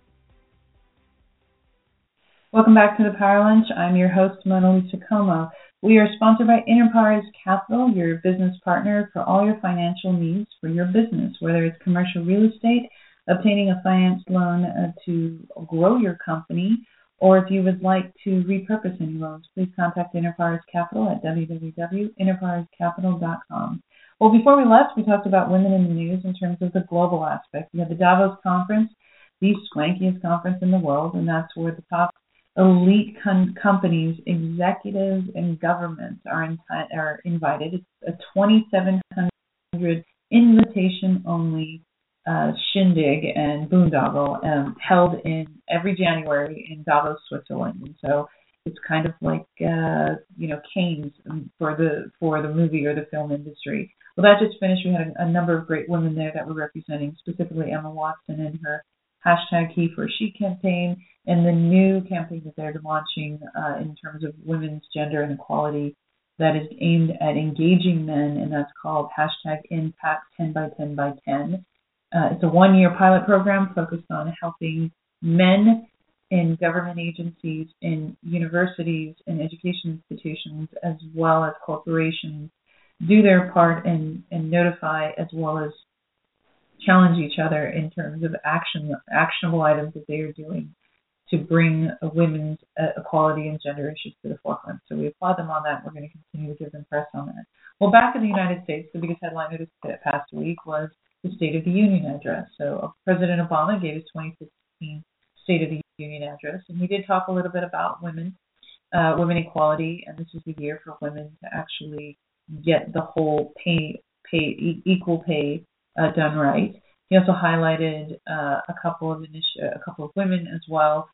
Welcome back to the Power Lunch. I'm your host, Mona Lisa Como. We are sponsored by Enterprise Capital, your business partner for all your financial needs for your business, whether it's commercial real estate, obtaining a finance loan uh, to grow your company, or if you would like to repurpose any loans, please contact Enterprise Capital at w w w dot enterprise capital dot com. Well, before we left, we talked about women in the news in terms of the global aspect. We had the Davos conference, the swankiest conference in the world, and that's where the top elite con- companies, executives, and governments are, in- are invited. It's a twenty-seven hundred invitation-only uh, shindig and boondoggle um, held in every January in Davos, Switzerland. And so it's kind of like uh, you know Cannes for the for the movie or the film industry. Well, that just finished. We had a, a number of great women there that were representing, specifically Emma Watson and her hashtag He for She campaign, and the new campaign that they're launching uh, in terms of women's gender inequality that is aimed at engaging men, and that's called hashtag Impact ten by ten by ten. Uh, it's a one-year pilot program focused on helping men in government agencies, in universities, in education institutions, as well as corporations, do their part and, and notify as well as challenge each other in terms of action, actionable items that they are doing to bring a women's uh, equality and gender issues to the forefront. So we applaud them on that. We're going to continue to give them press on that. Well, back in the United States, the biggest headline of this past week was the State of the Union address. So President Obama gave his twenty sixteen State of the Union address, and he did talk a little bit about women, uh, women equality, and this is the year for women to actually get the whole pay, pay equal pay uh, done right. He also highlighted uh, a couple of initi- a couple of women as well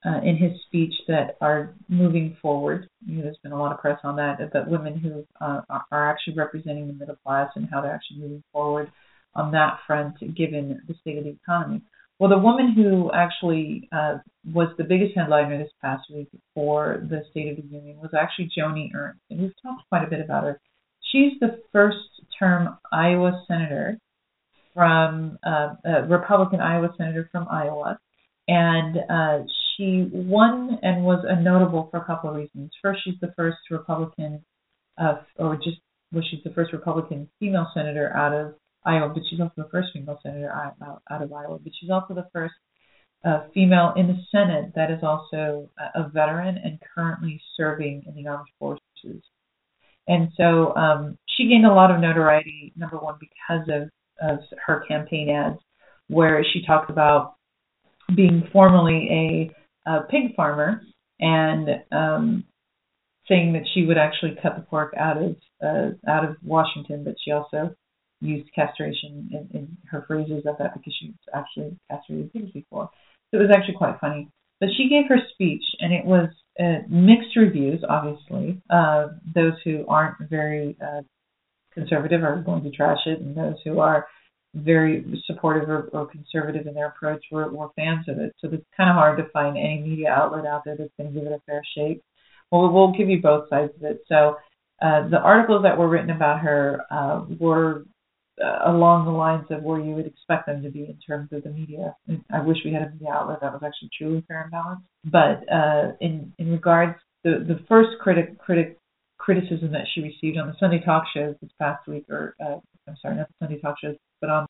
uh, in his speech that are moving forward. You know, there's been a lot of press on that, that women who uh, are actually representing the middle class and how they're actually moving forward on that front, given the state of the economy. Well, the woman who actually uh, was the biggest headliner this past week for the State of the Union was actually Joni Ernst, and we've talked quite a bit about her. She's the first-term Iowa senator from uh, a Republican Iowa senator from Iowa, and uh, she won and was a notable for a couple of reasons. First, she's the first Republican, uh, or just well, she's the first Republican female senator out of Iowa, but she's also the first female senator out, out of Iowa. But she's also the first uh, female in the Senate that is also a, a veteran and currently serving in the armed forces. And so um, she gained a lot of notoriety, number one, because of, of her campaign ads, where she talked about being formerly a, a pig farmer and um, saying that she would actually cut the pork out of uh, out of Washington, but she also used castration in, in her phrases of that because she's actually castrated pigs before. So it was actually quite funny. But she gave her speech, and it was uh, mixed reviews, obviously. Uh, those who aren't very uh, conservative are going to trash it, and those who are very supportive or, or conservative in their approach were, were fans of it. So it's kind of hard to find any media outlet out there that's going to give it a fair shake. Well, we'll give you both sides of it. So uh, the articles that were written about her uh, were Uh, along the lines of where you would expect them to be in terms of the media. I wish we had a media outlet that was actually truly fair and balanced. But uh, in in regards, the the first critic critic criticism that she received on the Sunday talk shows this past week, or uh, I'm sorry, not the Sunday talk shows, but on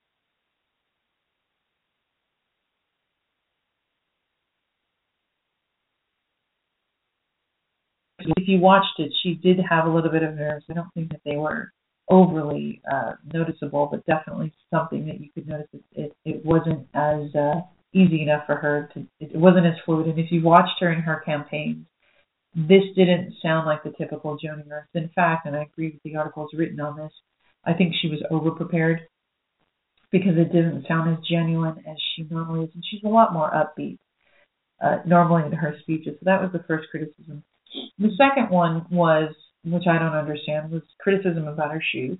if you watched it, she did have a little bit of nerves. I don't think that they were overly uh, noticeable, but definitely something that you could notice. It, it, it wasn't as uh, easy enough for her to, it wasn't as fluid. And if you watched her in her campaigns, this didn't sound like the typical Joni Ernst. In fact, and I agree with the articles written on this, I think she was over-prepared because it didn't sound as genuine as she normally is. And she's a lot more upbeat uh, normally in her speeches. So that was the first criticism. The second one was, which I don't understand, was criticism about her shoes,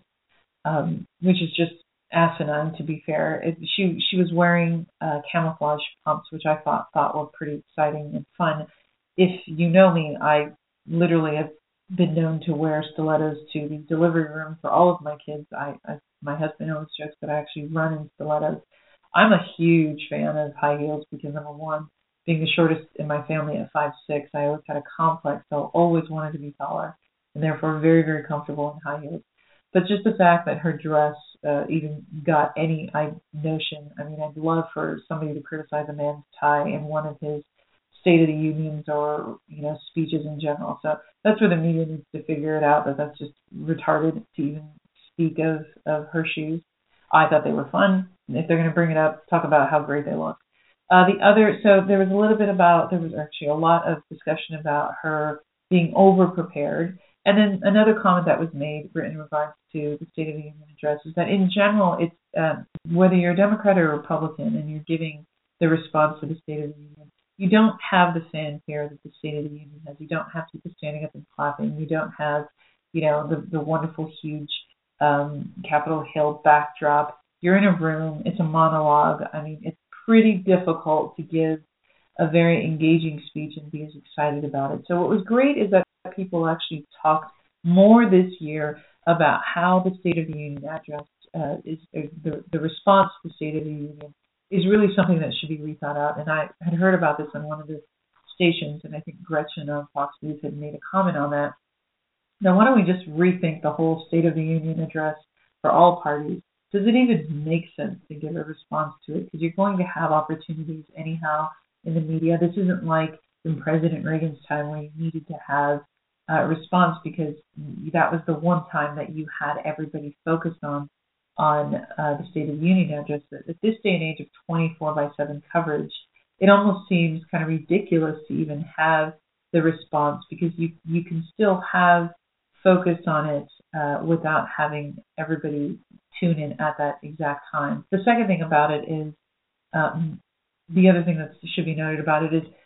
um, which is just asinine, to be fair. It, she she was wearing uh, camouflage pumps, which I thought thought were pretty exciting and fun. If you know me, I literally have been known to wear stilettos to the delivery room for all of my kids. I, I my husband always jokes that I actually run in stilettos. I'm a huge fan of high heels because, number one, being the shortest in my family at five six, I always had a complex, so always wanted to be taller, and therefore very, very comfortable in high heels. But just the fact that her dress uh, even got any I, notion, I mean, I'd love for somebody to criticize a man's tie in one of his State of the Unions or, you know, speeches in general. So that's where the media needs to figure it out, that that's just retarded to even speak of, of her shoes. I thought they were fun. If they're going to bring it up, talk about how great they look. Uh, the other, so there was a little bit about, there was actually a lot of discussion about her being over-prepared. And then another comment that was made in regards to the State of the Union address is that in general, it's um, whether you're a Democrat or a Republican and you're giving the response to the State of the Union, you don't have the fanfare that the State of the Union has. You don't have people standing up and clapping. You don't have, you know, the, the wonderful, huge um, Capitol Hill backdrop. You're in a room. It's a monologue. I mean, it's pretty difficult to give a very engaging speech and be as excited about it. So what was great is that people actually talked more this year about how the State of the Union address uh, is uh, the, the response to the State of the Union is really something that should be rethought out. And I had heard about this on one of the stations, and I think Gretchen on Fox News had made a comment on that. Now, why don't we just rethink the whole State of the Union address for all parties? Does it even make sense to give a response to it? Because you're going to have opportunities anyhow in the media. This isn't like in President Reagan's time where you needed to have a response because that was the one time that you had everybody focused on on uh, the State of the Union address. At this day and age of twenty-four by seven coverage, it almost seems kind of ridiculous to even have the response because you, you can still have focus on it uh, without having everybody tune in at that exact time. The second thing about it is, um, the other thing that should be noted about it is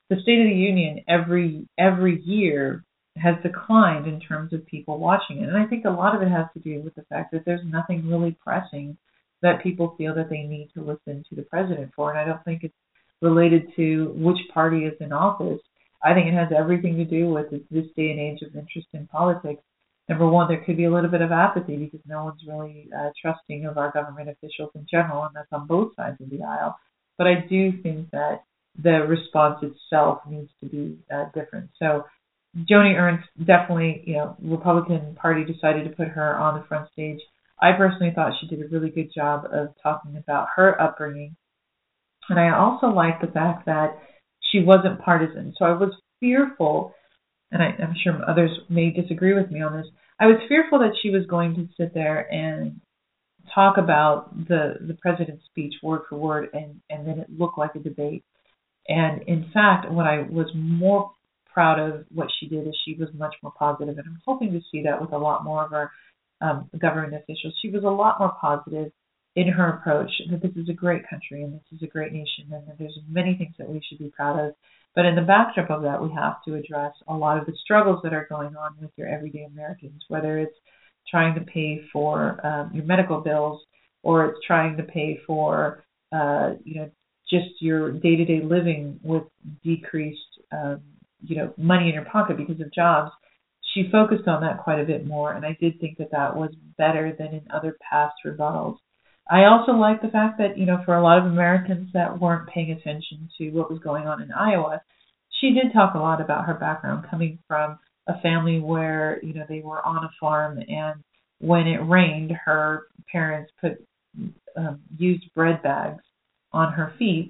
the State of the Union every every year has declined in terms of people watching it. And I think a lot of it has to do with the fact that there's nothing really pressing that people feel that they need to listen to the president for. And I don't think it's related to which party is in office. I think it has everything to do with this day and age of interest in politics. Number one, there could be a little bit of apathy because no one's really uh, trusting of our government officials in general, and that's on both sides of the aisle. But I do think that the response itself needs to be uh, different. So Joni Ernst, definitely, you know, Republican Party decided to put her on the front stage. I personally thought she did a really good job of talking about her upbringing. And I also like the fact that she wasn't partisan. So I was fearful, and I, I'm sure others may disagree with me on this, I was fearful that she was going to sit there and talk about the, the president's speech word for word, and, and then it looked like a debate. And in fact, what I was more proud of what she did is she was much more positive, and I'm hoping to see that with a lot more of our um, government officials. She was a lot more positive in her approach, that this is a great country and this is a great nation, and that there's many things that we should be proud of. But in the backdrop of that, we have to address a lot of the struggles that are going on with your everyday Americans, whether it's trying to pay for um, your medical bills, or it's trying to pay for, uh, you know, just your day-to-day living with decreased, um, you know, money in your pocket because of jobs. She focused on that quite a bit more, and I did think that that was better than in other past rebuttals. I also like the fact that, you know, for a lot of Americans that weren't paying attention to what was going on in Iowa, she did talk a lot about her background, coming from a family where, you know, they were on a farm, and when it rained, her parents put um, used bread bags on her feet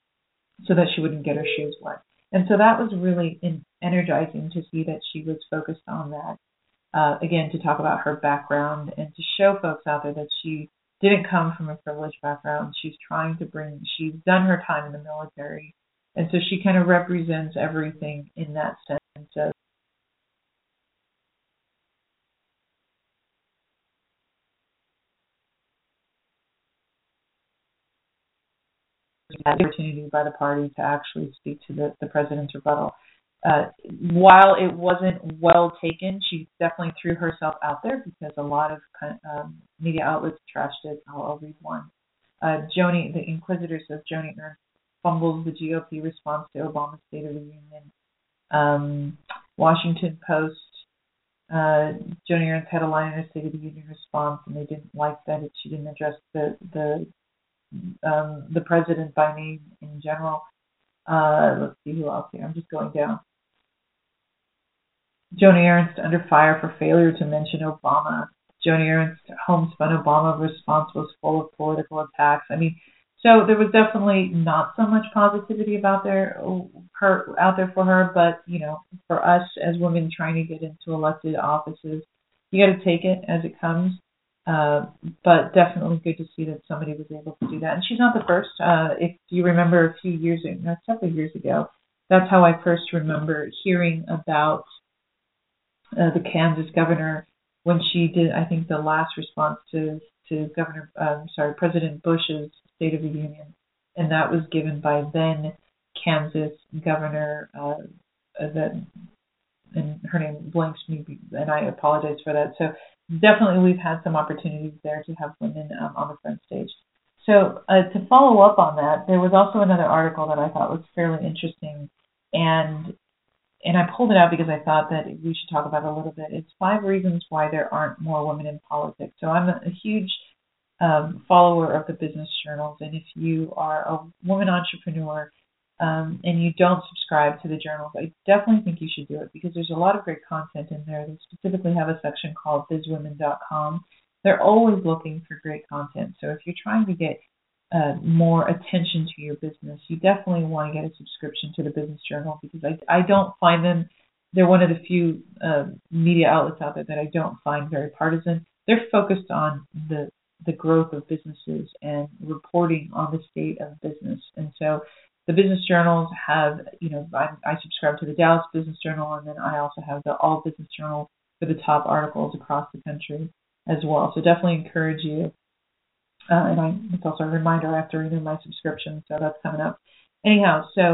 so that she wouldn't get her shoes wet. And so that was really in, energizing to see that she was focused on that. Uh, again, to talk about her background and to show folks out there that she didn't come from a privileged background. She's trying to bring, she's done her time in the military. And so she kind of represents everything in that sense of opportunity by the party to actually speak to the, the president's rebuttal. Uh, while it wasn't well taken, she definitely threw herself out there because a lot of um, media outlets trashed it. I'll, I'll read one. Uh, Joni, the Inquisitor says Joni Ernst fumbles the G O P response to Obama's State of the Union. Um, Washington Post, uh, Joni Ernst had a line in her State of the Union response, and they didn't like that it, she didn't address the the um, the president by name in general. Uh, let's see who else here. I'm just going down. Joni Ernst under fire for failure to mention Obama. Joni Ernst homespun Obama response was full of political attacks. I mean, so there was definitely not so much positivity about there her out there for her, but you know, for us as women trying to get into elected offices, you got to take it as it comes. Uh, but definitely good to see that somebody was able to do that. And she's not the first. Uh, if you remember a few years ago, not several years ago, that's how I first remember hearing about uh, the Kansas governor when she did, I think, the last response to, to Governor, um, sorry, President Bush's State of the Union. And that was given by then Kansas Governor, uh, that, and her name blanks me, and I apologize for that. So definitely we've had some opportunities there to have women um, on the front stage. So uh, to follow up on that, there was also another article that I thought was fairly interesting, and and I pulled it out because I thought that we should talk about it a little bit. It's five reasons why there aren't more women in politics. So I'm a, a huge um, follower of the business journals, and if you are a woman entrepreneur um, and you don't subscribe to the journals, I definitely think you should do it because there's a lot of great content in there. They specifically have a section called biz women dot com. They're always looking for great content. So if you're trying to get uh, more attention to your business, you definitely want to get a subscription to the Business Journal because I, I don't find them, they're one of the few uh, media outlets out there that I don't find very partisan. They're focused on the the growth of businesses and reporting on the state of business. And so the business journals have, you know, I, I subscribe to the Dallas Business Journal, and then I also have the All Business Journal for the top articles across the country as well. So definitely encourage you. Uh, and I, it's also a reminder I have to renew my subscription, so that's coming up. Anyhow, so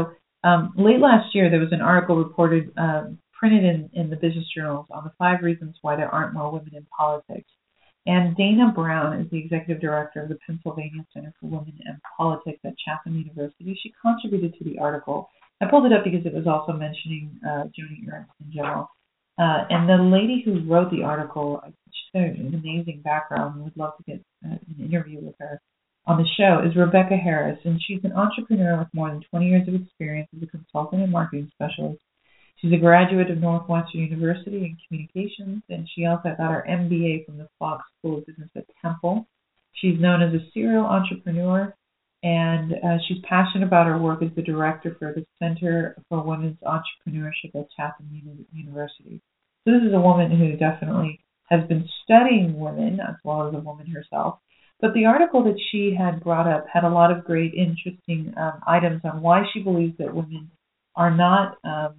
Um, late last year, there was an article reported, uh, printed in, in the business journals on the five reasons why there aren't more women in politics. And Dana Brown is the executive director of the Pennsylvania Center for Women and Politics at Chatham University. She contributed to the article. I pulled it up because it was also mentioning uh, Joni Ernst in general. Uh, and the lady who wrote the article, she's got an amazing background. We would love to get uh, an interview with her on the show, is Rebecca Harris. And she's an entrepreneur with more than twenty years of experience as a consultant and marketing specialist. She's a graduate of Northwestern University in communications, and she also got her M B A from the Fox School of Business at Temple. She's known as a serial entrepreneur, and uh, she's passionate about her work as the director for the Center for Women's Entrepreneurship at Chatham University. So this is a woman who definitely has been studying women as well as a woman herself. But the article that she had brought up had a lot of great, interesting um, items on why she believes that women are not um,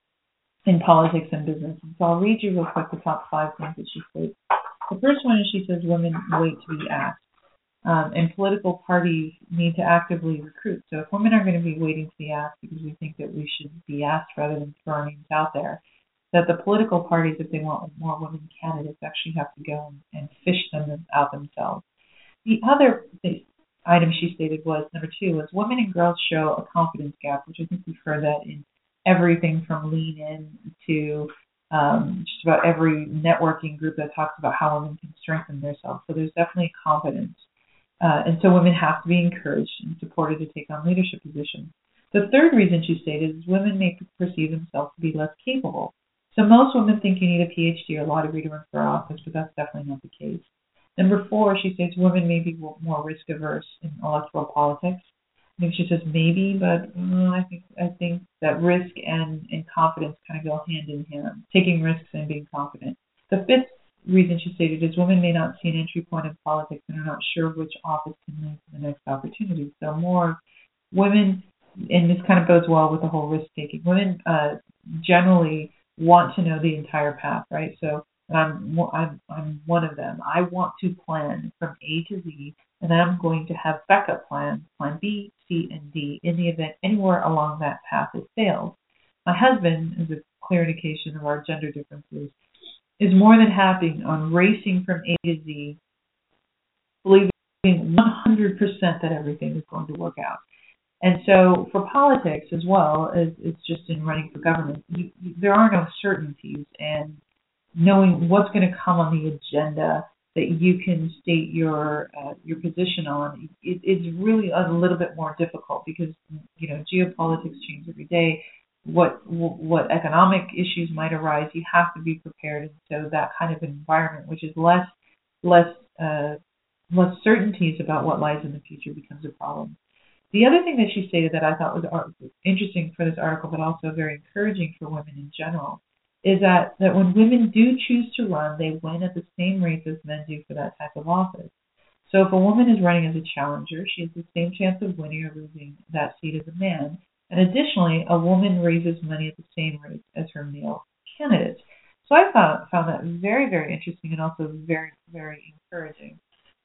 in politics and business. And so I'll read you real quick the top five things that she states. The first one is she says women wait to be asked. Um, and political parties need to actively recruit. So if women are going to be waiting to be asked because we think that we should be asked rather than throwing names out there, that the political parties, if they want more women candidates, actually have to go and fish them out themselves. The other item she stated was, number two, was women and girls show a confidence gap, which I think we've heard that in everything from Lean In to um, just about every networking group that talks about how women can strengthen themselves. So there's definitely confidence. Uh, and so women have to be encouraged and supported to take on leadership positions. The third reason she stated is women may perceive themselves to be less capable. So most women think you need a P H D or law degree to run for office, but that's definitely not the case. Number four, she states women may be more risk averse in electoral politics. I think she says maybe, but uh, I think I think that risk and, and confidence kind of go hand in hand, taking risks and being confident. The fifth reason she stated is women may not see an entry point in politics and are not sure which office can lead to the next opportunity. So more women, and this kind of goes well with the whole risk-taking, women uh, generally want to know the entire path, right? So I'm, I'm, I'm one of them. I want to plan from A to Z, and then I'm going to have backup plans, plan B, C, and D, in the event anywhere along that path it fails. My husband, as a clear indication of our gender differences, is more than happy on racing from A to Z, believing one hundred percent that everything is going to work out. And so for politics as well, as it's just in running for government, you, you, there are no certainties, and knowing what's going to come on the agenda that you can state your uh, your position on, it, it's really a little bit more difficult because, you know, geopolitics change every day. What what economic issues might arise, you have to be prepared. And so that kind of environment, which is less less uh, less certainties about what lies in the future, becomes a problem. The other thing that she stated that I thought was interesting for this article, but also very encouraging for women in general, is that, that when women do choose to run, they win at the same rates as men do for that type of office. So if a woman is running as a challenger, she has the same chance of winning or losing that seat as a man. And additionally, a woman raises money at the same rate as her male candidates. So I found, found that very, very interesting and also very, very encouraging.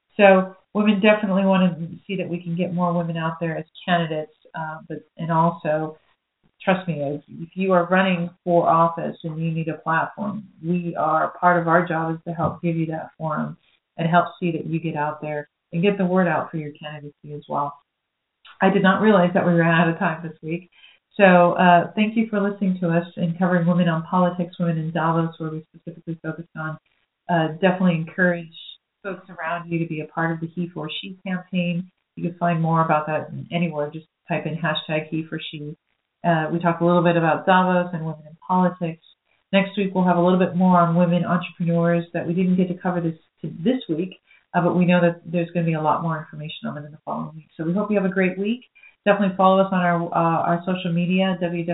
So women definitely want to see that we can get more women out there as candidates, uh, but and also, trust me, if, if you are running for office and you need a platform, we are, part of our job is to help give you that forum and help see that you get out there and get the word out for your candidacy as well. I did not realize that we ran out of time this week. So uh, thank you for listening to us and covering Women on Politics, Women in Davos, where we specifically focused on. Uh, definitely encourage folks around you to be a part of the He for She campaign. You can find more about that anywhere. Just type in hashtag He for She. Uh, we talked a little bit about Davos and women in politics. Next week we'll have a little bit more on women entrepreneurs that we didn't get to cover this to this week. Uh, but we know that there's going to be a lot more information on them in the following week. So we hope you have a great week. Definitely follow us on our uh, our social media,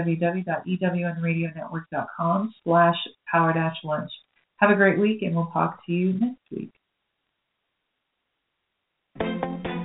www.ewnradionetwork.com slash power dash lunch. Have a great week, and we'll talk to you next week.